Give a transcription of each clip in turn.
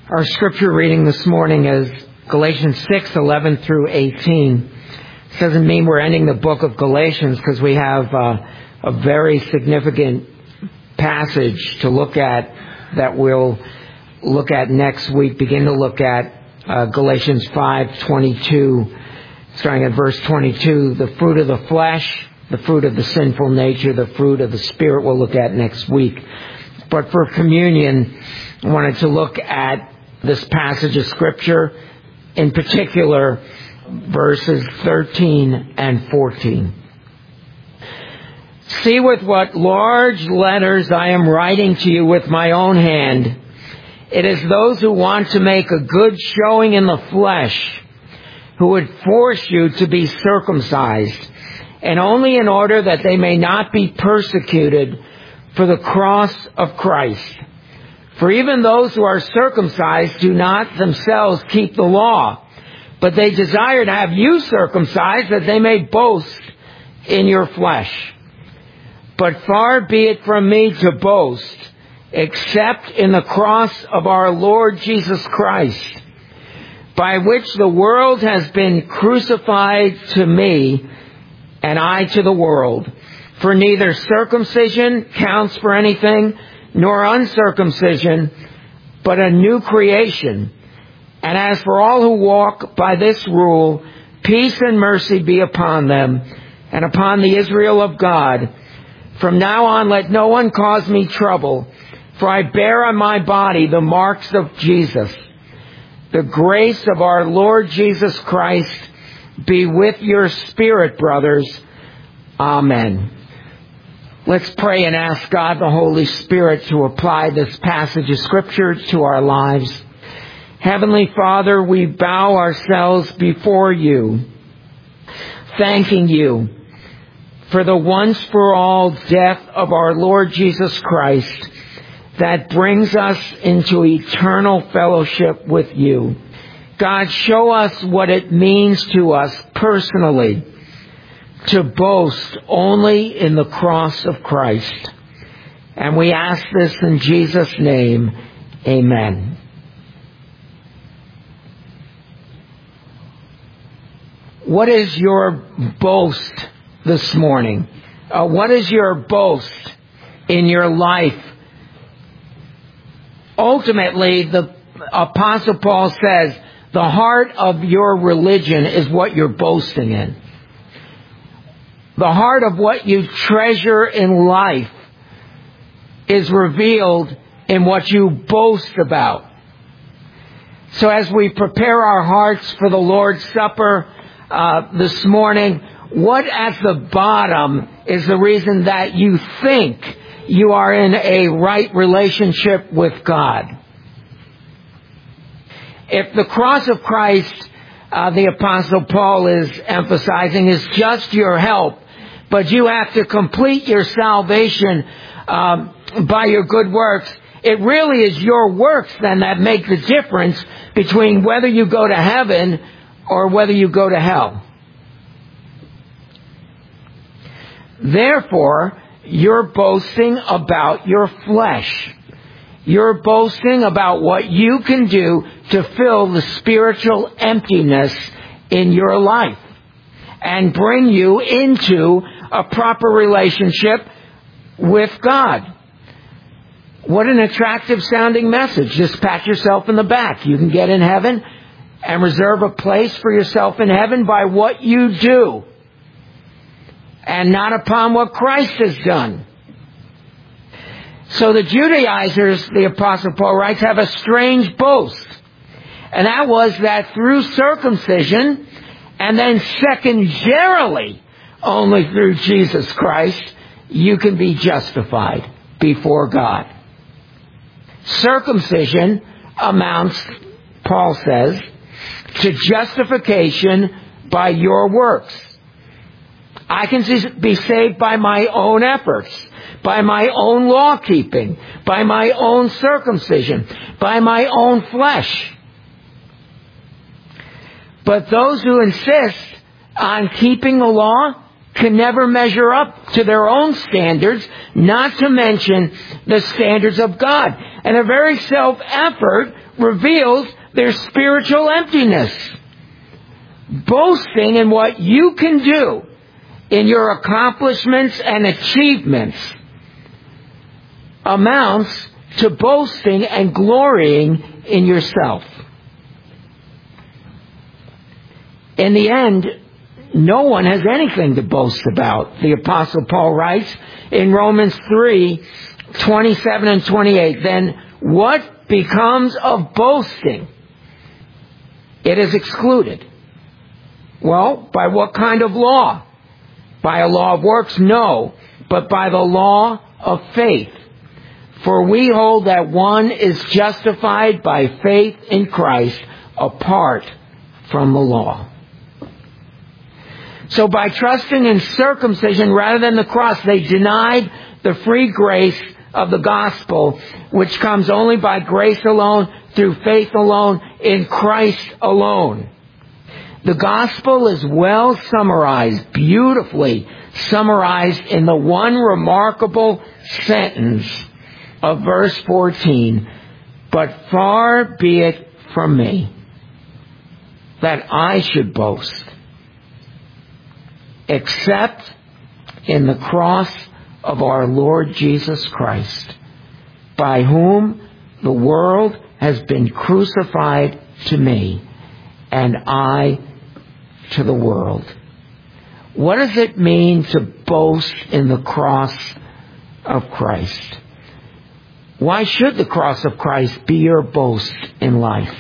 Our scripture reading this morning is Galatians 6:11 through 18. This doesn't mean we're ending the book of Galatians because we have a very significant passage to look at that we'll look at next week. Begin to look at Galatians 5:22, starting at verse 22. The fruit of the flesh, the fruit of the sinful nature, the fruit of the Spirit we'll look at next week. But for communion, I wanted to look at this passage of Scripture, in particular, verses 13 and 14. See with what large letters I am writing to you with my own hand. It is those who want to make a good showing in the flesh who would force you to be circumcised, and only in order that they may not be persecuted for the cross of Christ. For even those who are circumcised do not themselves keep the law, but they desire to have you circumcised that they may boast in your flesh. But far be it from me to boast, except in the cross of our Lord Jesus Christ, by which the world has been crucified to me, and I to the world. For neither circumcision counts for anything, nor uncircumcision, but a new creation. And as for all who walk by this rule, peace and mercy be upon them, and upon the Israel of God. From now on let no one cause me trouble, for I bear on my body the marks of Jesus. The grace of our Lord Jesus Christ be with your spirit, brothers. Amen. Let's pray and ask God the Holy Spirit to apply this passage of Scripture to our lives. Heavenly Father, we bow ourselves before you, thanking you for the once-for-all death of our Lord Jesus Christ that brings us into eternal fellowship with you. God, show us what it means to us personally to boast only in the cross of Christ. And we ask this in Jesus' name. Amen. What is your boast this morning? What is your boast in your life? Ultimately, the Apostle Paul says, the heart of your religion is what you're boasting in. The heart of what you treasure in life is revealed in what you boast about. So as we prepare our hearts for the Lord's Supper this morning, what at the bottom is the reason that you think you are in a right relationship with God? If the cross of Christ, the Apostle Paul is emphasizing, is just your help, but you have to complete your salvation by your good works, it really is your works then that make the difference between whether you go to heaven or whether you go to hell. Therefore, you're boasting about your flesh. You're boasting about what you can do to fill the spiritual emptiness in your life and bring you into a proper relationship with God. What an attractive sounding message. Just pat yourself in the back. You can get in heaven and reserve a place for yourself in heaven by what you do and not upon what Christ has done. So the Judaizers, the Apostle Paul writes, have a strange boast. And that was that through circumcision, and then secondarily, only through Jesus Christ, you can be justified before God. Circumcision amounts, Paul says, to justification by your works. I can be saved by my own efforts, by my own law keeping, by my own circumcision, by my own flesh. But those who insist on keeping the law can never measure up to their own standards, not to mention the standards of God. And their very self-effort reveals their spiritual emptiness. Boasting in what you can do, in your accomplishments and achievements, amounts to boasting and glorying in yourself. In the end, no one has anything to boast about. The Apostle Paul writes in Romans 3:27 and 28, then what becomes of boasting? It is excluded. Well, by what kind of law? By a law of works? No, but by the law of faith. For we hold that one is justified by faith in Christ apart from the law. So by trusting in circumcision rather than the cross, they denied the free grace of the gospel, which comes only by grace alone, through faith alone, in Christ alone. The gospel is well summarized, beautifully summarized in the one remarkable sentence of verse 14. But far be it from me that I should boast, except in the cross of our Lord Jesus Christ, by whom the world has been crucified to me, and I to the world. What does it mean to boast in the cross of Christ? Why should the cross of Christ be your boast in life?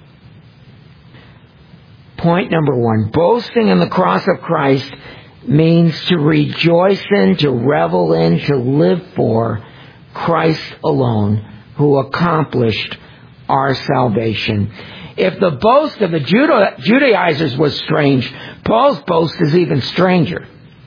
Point number one, boasting in the cross of Christ means to rejoice in, to revel in, to live for Christ alone, who accomplished our salvation. If the boast of the Judaizers was strange, Paul's boast is even stranger.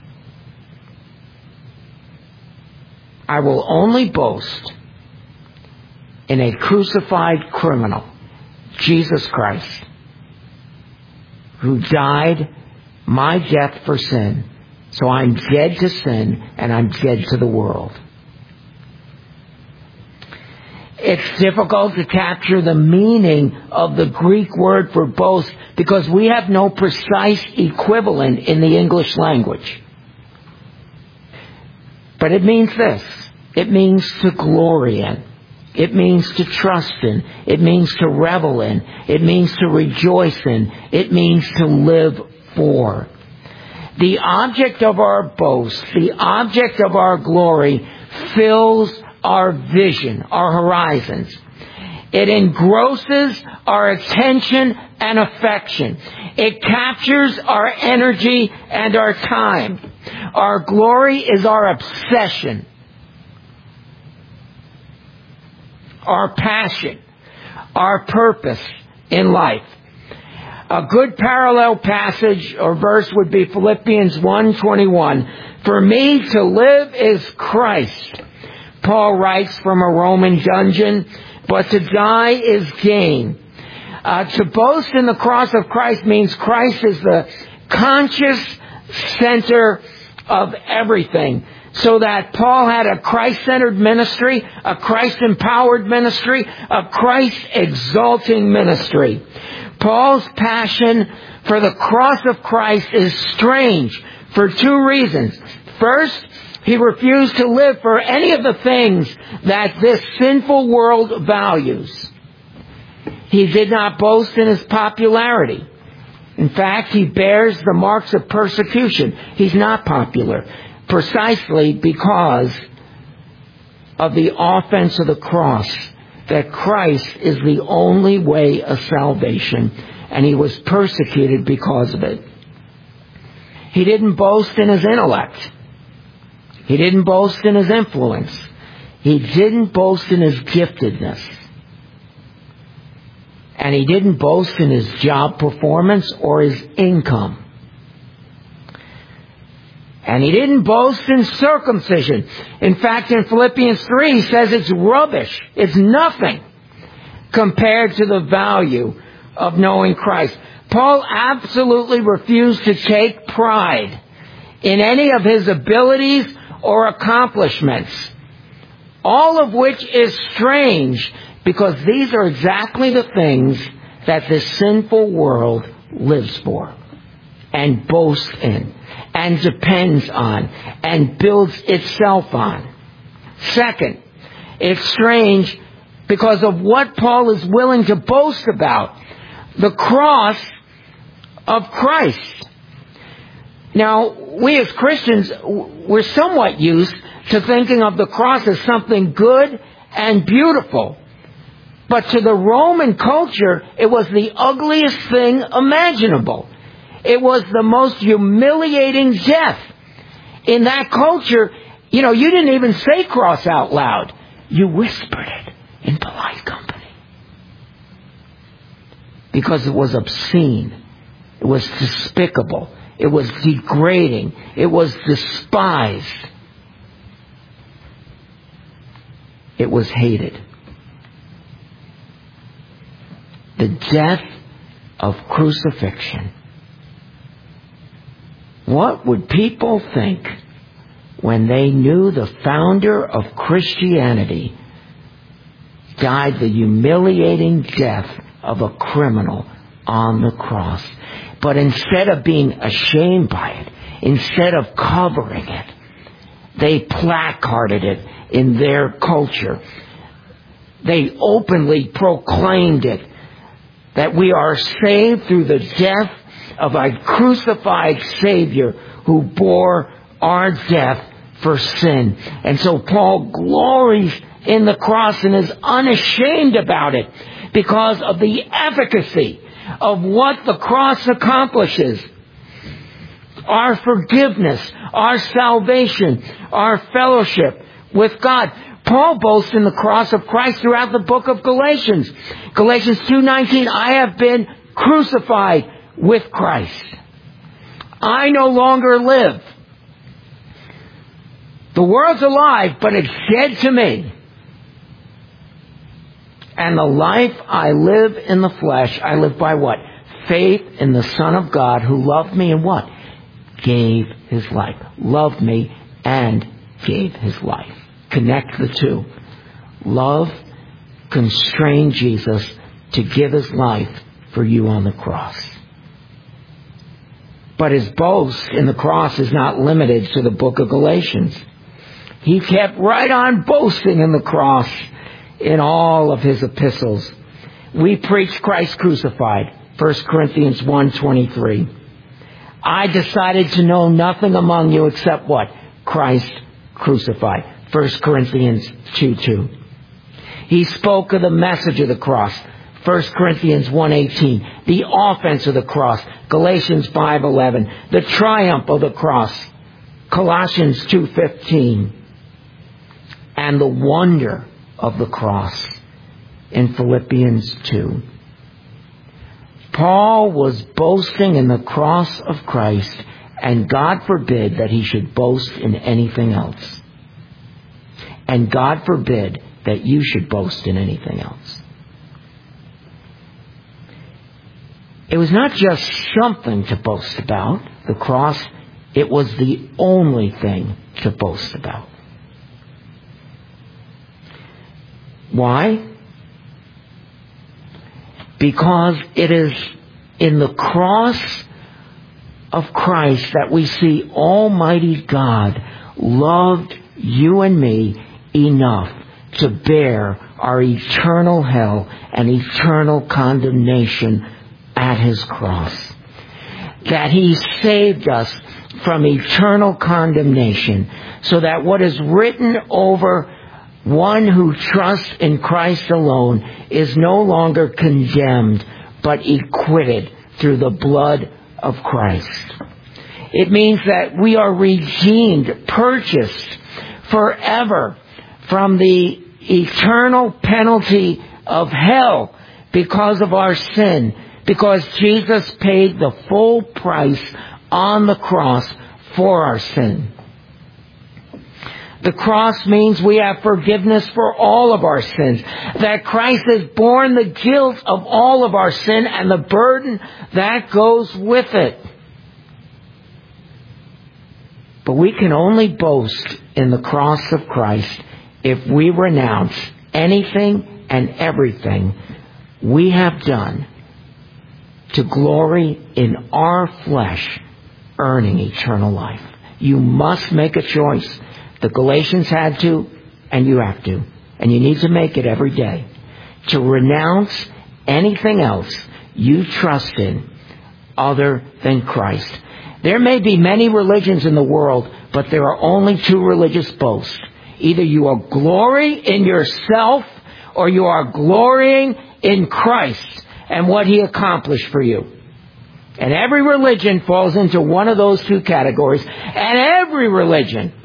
I will only boast in a crucified criminal, Jesus Christ, who died my death for sin. So I'm dead to sin and I'm dead to the world. It's difficult to capture the meaning of the Greek word for boast because we have no precise equivalent in the English language. But it means this. It means to glory in. It means to trust in. It means to revel in. It means to rejoice in. It means to live for. The object of our boast, the object of our glory, fills our vision, our horizons. It engrosses our attention and affection. It captures our energy and our time. Our glory is our obsession, our passion, our purpose in life. A good parallel passage or verse would be Philippians 1:21. For me to live is Christ. Paul writes from a Roman dungeon, but to die is gain. To boast in the cross of Christ means Christ is the conscious center of everything. So that Paul had a Christ-centered ministry, a Christ-empowered ministry, a Christ-exalting ministry. Paul's passion for the cross of Christ is strange for two reasons. First, he refused to live for any of the things that this sinful world values. He did not boast in his popularity. In fact, he bears the marks of persecution. He's not popular, precisely because of the offense of the cross, that Christ is the only way of salvation, and he was persecuted because of it. He didn't boast in his intellect. He didn't boast in his influence. He didn't boast in his giftedness. And he didn't boast in his job performance or his income. And he didn't boast in circumcision. In fact, in Philippians 3, he says it's rubbish. It's nothing compared to the value of knowing Christ. Paul absolutely refused to take pride in any of his abilities or accomplishments. All of which is strange, because these are exactly the things that this sinful world lives for and boasts in and depends on and builds itself on. Second, it's strange because of what Paul is willing to boast about: the cross of Christ. Now, we as Christians, we're somewhat used to thinking of the cross as something good and beautiful. But to the Roman culture, it was the ugliest thing imaginable. It was the most humiliating death. In that culture, you didn't even say cross out loud. You whispered it in polite company. Because it was obscene. It was despicable. It was degrading. It was despised. It was hated. The death of crucifixion. What would people think when they knew the founder of Christianity died the humiliating death of a criminal on the cross? But instead of being ashamed by it, instead of covering it, they placarded it in their culture. They openly proclaimed it, that we are saved through the death of a crucified Savior who bore our death for sin. And so Paul glories in the cross and is unashamed about it because of the efficacy of what the cross accomplishes. Our forgiveness, our salvation, our fellowship with God. Paul boasts in the cross of Christ throughout the book of Galatians. Galatians 2:19, I have been crucified with Christ. I no longer live. The world's alive, but it's dead to me. And the life I live in the flesh, I live by what? Faith in the Son of God who loved me and what? Gave his life. Loved me and gave his life. Connect the two. Love constrained Jesus to give his life for you on the cross. But his boast in the cross is not limited to the book of Galatians. He kept right on boasting in the cross in all of his epistles. We preach Christ crucified. 1 Corinthians 1:23. I decided to know nothing among you except what? Christ crucified. 1 Corinthians 2:2. He spoke of the message of the cross. 1 Corinthians 1:18. The offense of the cross. Galatians 5:11. The triumph of the cross. Colossians 2:15. And the wonder of the cross in Philippians 2. Paul was boasting in the cross of Christ, and God forbid that he should boast in anything else. And God forbid that you should boast in anything else. It was not just something to boast about, the cross. It was the only thing to boast about. Why? Because it is in the cross of Christ that we see Almighty God loved you and me enough to bear our eternal hell and eternal condemnation at his cross. That he saved us from eternal condemnation, so that what is written over one who trusts in Christ alone is no longer condemned, but acquitted through the blood of Christ. It means that we are redeemed, purchased forever from the eternal penalty of hell because of our sin, because Jesus paid the full price on the cross for our sin. The cross means we have forgiveness for all of our sins. That Christ has borne the guilt of all of our sin and the burden that goes with it. But we can only boast in the cross of Christ if we renounce anything and everything we have done to glory in our flesh, earning eternal life. You must make a choice. The Galatians had to, and you have to. And you need to make it every day. To renounce anything else you trust in other than Christ. There may be many religions in the world, but there are only two religious boasts. Either you are glory in yourself, or you are glorying in Christ and what He accomplished for you. And every religion falls into one of those two categories. And every religion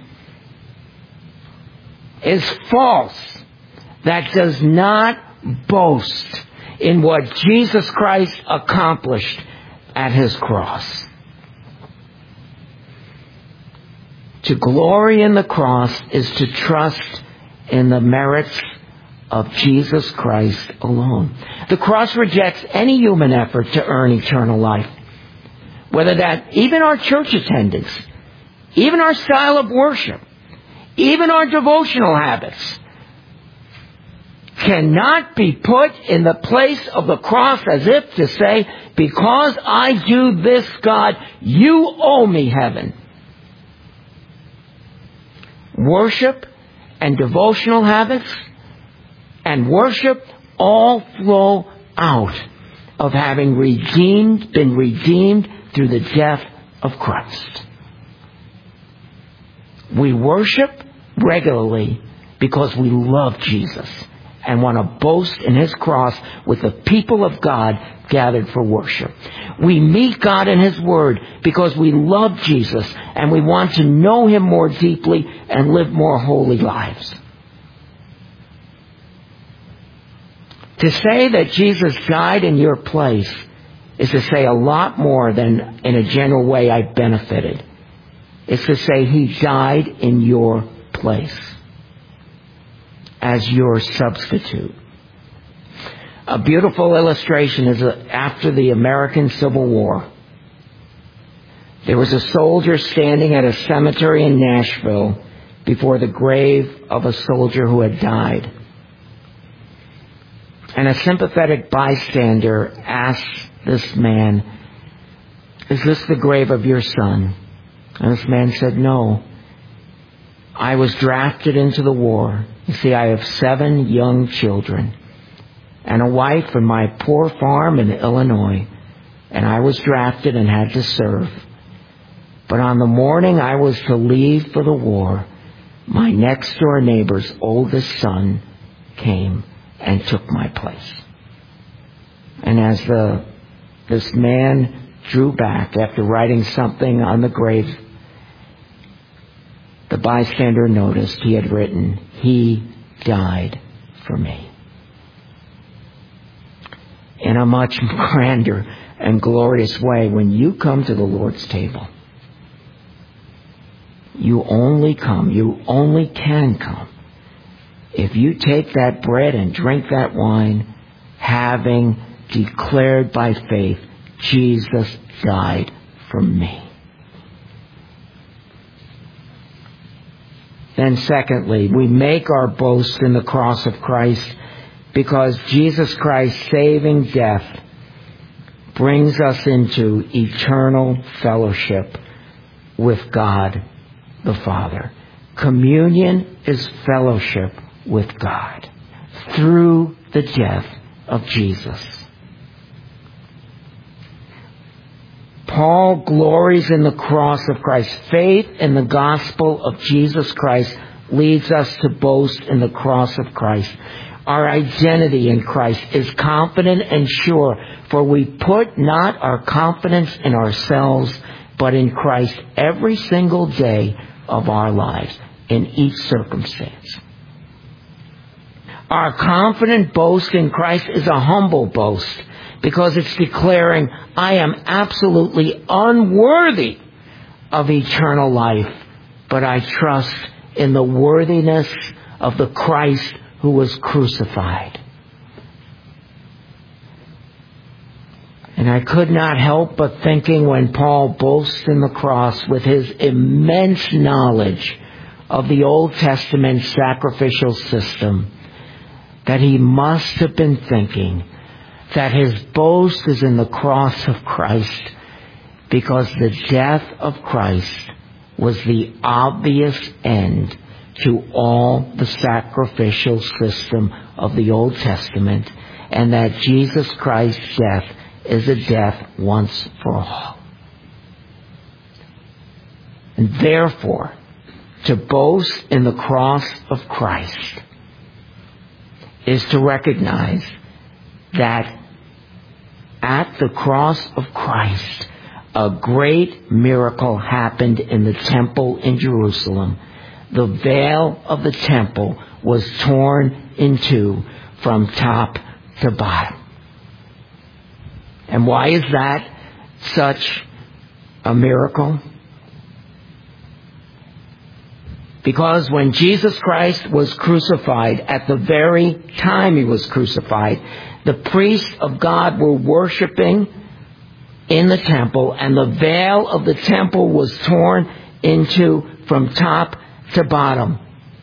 is false that does not boast in what Jesus Christ accomplished at His cross. To glory in the cross is to trust in the merits of Jesus Christ alone. The cross rejects any human effort to earn eternal life. Whether that, even our church attendance, even our style of worship, even our devotional habits, cannot be put in the place of the cross as if to say, because I do this, God, you owe me heaven. Worship and devotional habits and worship all flow out of having been redeemed through the death of Christ. We worship regularly because we love Jesus and want to boast in His cross with the people of God gathered for worship. We meet God in His Word because we love Jesus and we want to know Him more deeply and live more holy lives. To say that Jesus died in your place is to say a lot more than in a general way I benefited. It's to say He died in your place as your substitute. A beautiful illustration is after the American Civil War. There was a soldier standing at a cemetery in Nashville before the grave of a soldier who had died. And a sympathetic bystander asked this man, "Is this the grave of your son?" And this man said, "No. I was drafted into the war. You see, I have 7 young children and a wife and my poor farm in Illinois. And I was drafted and had to serve. But on the morning I was to leave for the war, my next door neighbor's oldest son came and took my place." And as this man drew back after writing something on the grave, the bystander noticed he had written, "He died for me." In a much grander and glorious way, when you come to the Lord's table, you only can come if you take that bread and drink that wine, having declared by faith, Jesus died for me. Then secondly, we make our boast in the cross of Christ because Jesus Christ's saving death brings us into eternal fellowship with God the Father. Communion is fellowship with God through the death of Jesus. Paul glories in the cross of Christ. Faith in the gospel of Jesus Christ leads us to boast in the cross of Christ. Our identity in Christ is confident and sure, for we put not our confidence in ourselves, but in Christ every single day of our lives, in each circumstance. Our confident boast in Christ is a humble boast, because it's declaring, I am absolutely unworthy of eternal life, but I trust in the worthiness of the Christ who was crucified. And I could not help but thinking when Paul boasts in the cross with his immense knowledge of the Old Testament sacrificial system, that he must have been thinking that his boast is in the cross of Christ, because the death of Christ was the obvious end to all the sacrificial system of the Old Testament, and that Jesus Christ's death is a death once for all. And therefore, to boast in the cross of Christ is to recognize that at the cross of Christ, a great miracle happened in the temple in Jerusalem. The veil of the temple was torn in two from top to bottom. And why is that such a miracle? Because when Jesus Christ was crucified, at the very time he was crucified, the priests of God were worshiping in the temple, and the veil of the temple was torn into from top to bottom.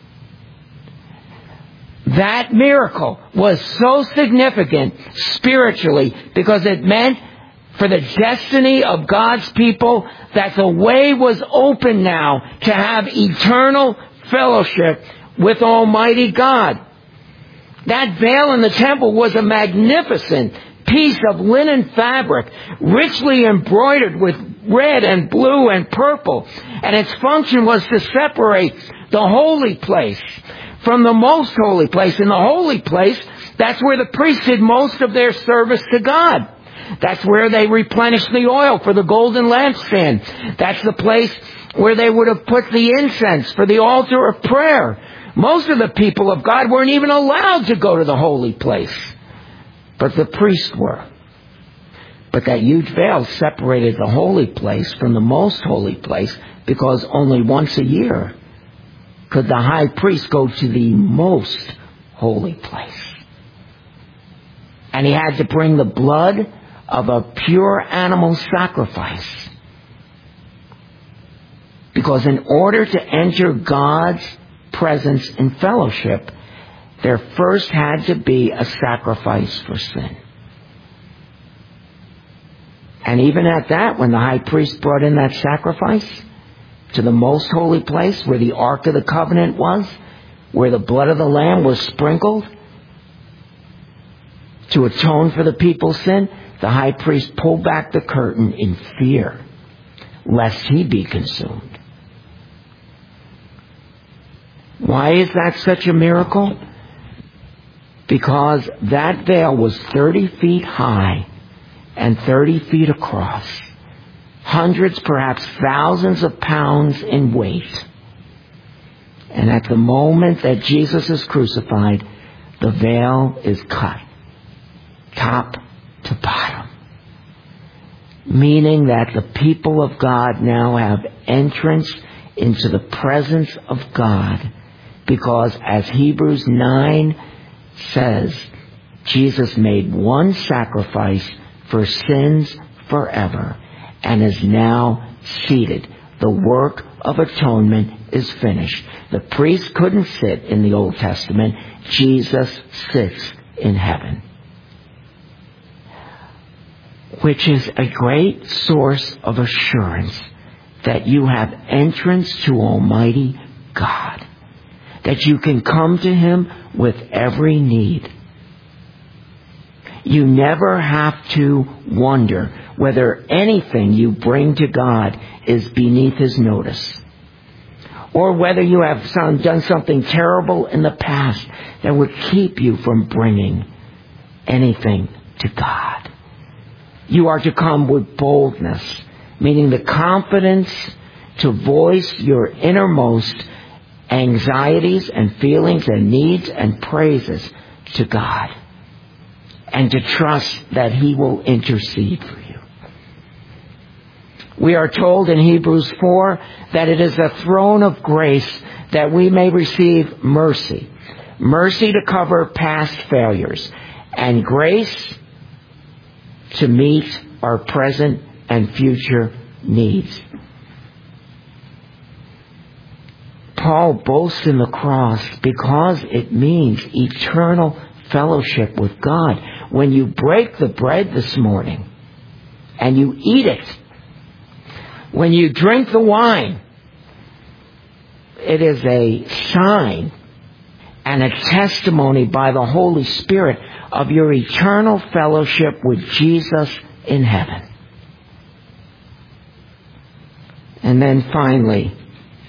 That miracle was so significant spiritually because it meant for the destiny of God's people that the way was open now to have eternal fellowship with Almighty God. That veil in the temple was a magnificent piece of linen fabric, richly embroidered with red and blue and purple. And its function was to separate the holy place from the most holy place. In the holy place, that's where the priests did most of their service to God. That's where they replenished the oil for the golden lampstand. That's the place where they would have put the incense for the altar of prayer. Most of the people of God weren't even allowed to go to the holy place, but the priests were. But that huge veil separated the holy place from the most holy place, because only once a year could the high priest go to the most holy place. And he had to bring the blood of a pure animal sacrifice. Because in order to enter God's presence in fellowship, there first had to be a sacrifice for sin. And even at that, when the high priest brought in that sacrifice to the most holy place where the Ark of the Covenant was, where the blood of the Lamb was sprinkled to atone for the people's sin, the high priest pulled back the curtain in fear lest he be consumed. Why is that such a miracle? Because that veil was 30 feet high and 30 feet across. Hundreds, perhaps thousands of pounds in weight. And at the moment that Jesus is crucified, the veil is cut, top to bottom. Meaning that the people of God now have entrance into the presence of God, because as Hebrews 9 says, Jesus made one sacrifice for sins forever and is now seated. The work of atonement is finished. The priest couldn't sit in the Old Testament. Jesus sits in heaven, which is a great source of assurance that you have entrance to Almighty God, that you can come to Him with every need. You never have to wonder whether anything you bring to God is beneath His notice, or whether you have done something terrible in the past that would keep you from bringing anything to God. You are to come with boldness, meaning the confidence to voice your innermost anxieties and feelings and needs and praises to God, and to trust that He will intercede for you. We are told in Hebrews 4 that it is a throne of grace that we may receive mercy. Mercy to cover past failures, and grace to meet our present and future needs. Paul boasts in the cross because it means eternal fellowship with God. When you break the bread this morning and you eat it, when you drink the wine, it is a sign and a testimony by the Holy Spirit of your eternal fellowship with Jesus in heaven. And then finally,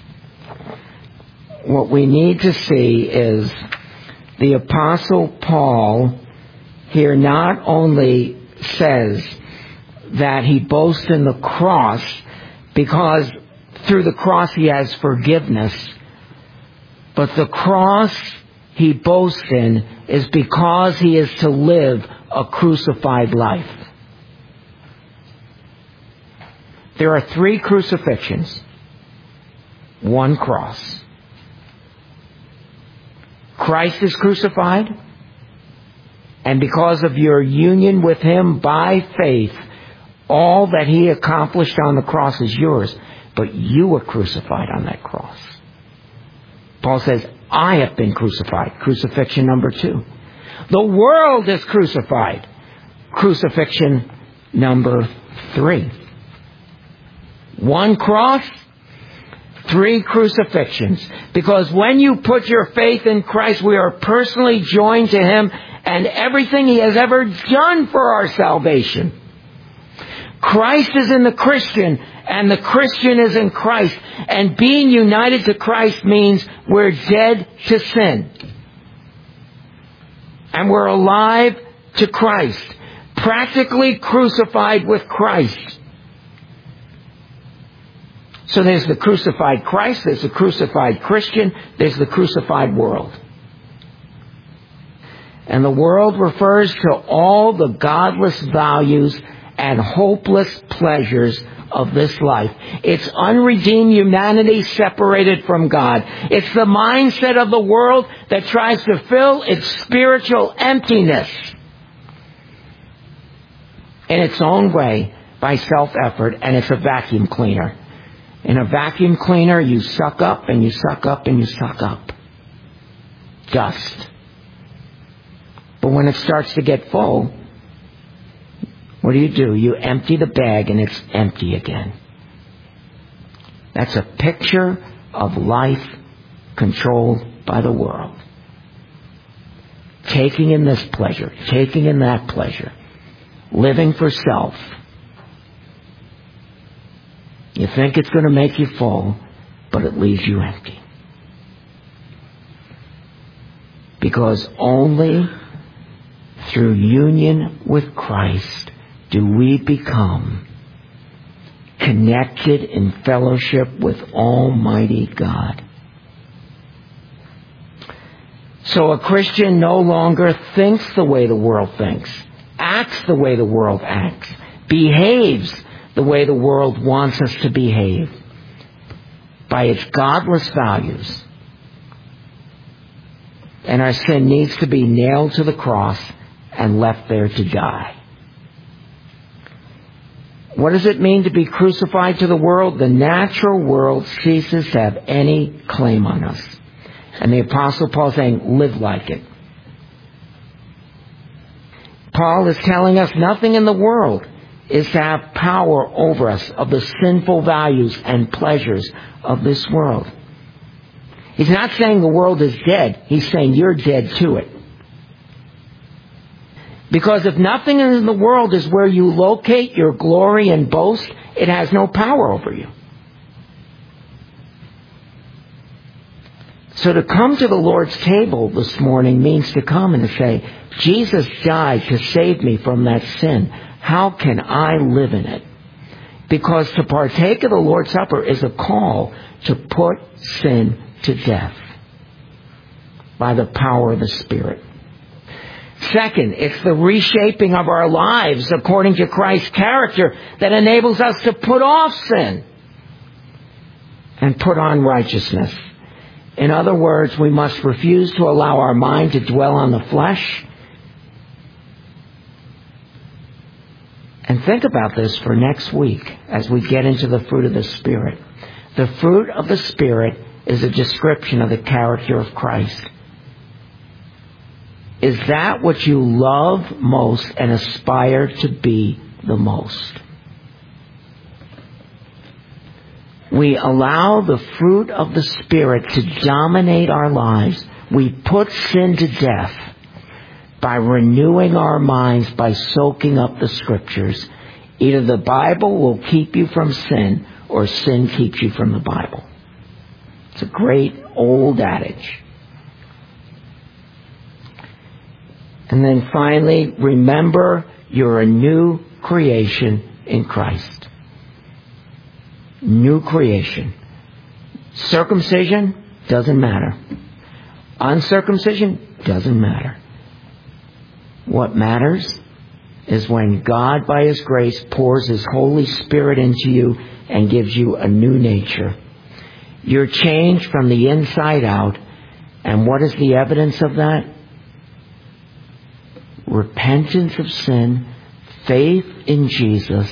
what we need to see is the Apostle Paul here not only says that he boasts in the cross because through the cross he has forgiveness, but the cross he boasts in is because he is to live a crucified life. There are 3 crucifixions, 1 cross. Christ is crucified, and because of your union with him by faith, all that he accomplished on the cross is yours, but you were crucified on that cross. Paul says, I have been crucified. Crucifixion number 2. The world is crucified. Crucifixion number 3. 1 cross, 3 crucifixions. Because when you put your faith in Christ, we are personally joined to him and everything he has ever done for our salvation. Christ is in the Christian, and the Christian is in Christ. And being united to Christ means we're dead to sin. And we're alive to Christ. Practically crucified with Christ. So there's the crucified Christ, there's the crucified Christian, there's the crucified world. And the world refers to all the godless values and hopeless pleasures of this life. It's unredeemed humanity separated from God. It's the mindset of the world that tries to fill its spiritual emptiness in its own way by self-effort, and it's a vacuum cleaner. In a vacuum cleaner, you suck up and you suck up and you suck up dust. But when it starts to get full, what do? You empty the bag and it's empty again. That's a picture of life controlled by the world. Taking in this pleasure, taking in that pleasure, living for self. You think it's going to make you full, but it leaves you empty. Because only through union with Christ do we become connected in fellowship with Almighty God. So a Christian no longer thinks the way the world thinks, acts the way the world acts, behaves the way the world wants us to behave by its godless values. And our sin needs to be nailed to the cross and left there to die. What does it mean to be crucified to the world? The natural world ceases to have any claim on us. And the Apostle Paul is saying, live like it. Paul is telling us nothing in the world is to have power over us of the sinful values and pleasures of this world. He's not saying the world is dead. He's saying you're dead to it. Because if nothing in the world is where you locate your glory and boast, it has no power over you. So to come to the Lord's table this morning means to come and to say, Jesus died to save me from that sin. How can I live in it? Because to partake of the Lord's Supper is a call to put sin to death by the power of the Spirit. Second, it's the reshaping of our lives according to Christ's character that enables us to put off sin and put on righteousness. In other words, we must refuse to allow our mind to dwell on the flesh And think about this for next week as we get into the fruit of the Spirit. The fruit of the Spirit is a description of the character of Christ. Is that what you love most and aspire to be the most? We allow the fruit of the Spirit to dominate our lives. We put sin to death by renewing our minds, by soaking up the Scriptures. Either the Bible will keep you from sin, or sin keeps you from the Bible. It's a great old adage. And then finally, remember you're a new creation in Christ. New creation. Circumcision doesn't matter. Uncircumcision doesn't matter. What matters is when God, by His grace, pours His Holy Spirit into you and gives you a new nature. You're changed from the inside out. And what is the evidence of that? Repentance of sin, faith in Jesus,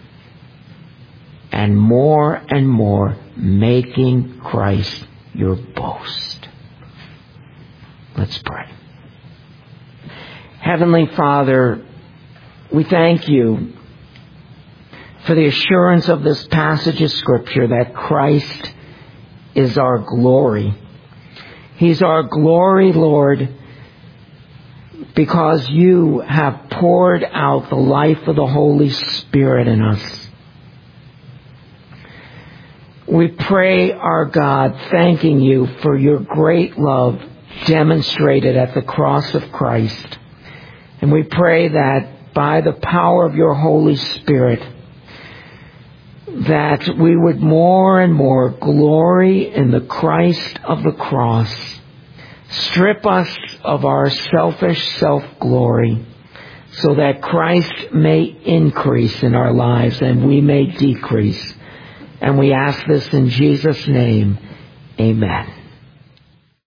and more making Christ your boast. Let's pray. Heavenly Father, we thank you for the assurance of this passage of Scripture that Christ is our glory. He's our glory, Lord, because you have poured out the life of the Holy Spirit in us. We pray, our God, thanking you for your great love demonstrated at the cross of Christ. And we pray that by the power of your Holy Spirit, that we would more and more glory in the Christ of the cross. Strip us of our selfish self-glory so that Christ may increase in our lives and we may decrease. And we ask this in Jesus' name. Amen.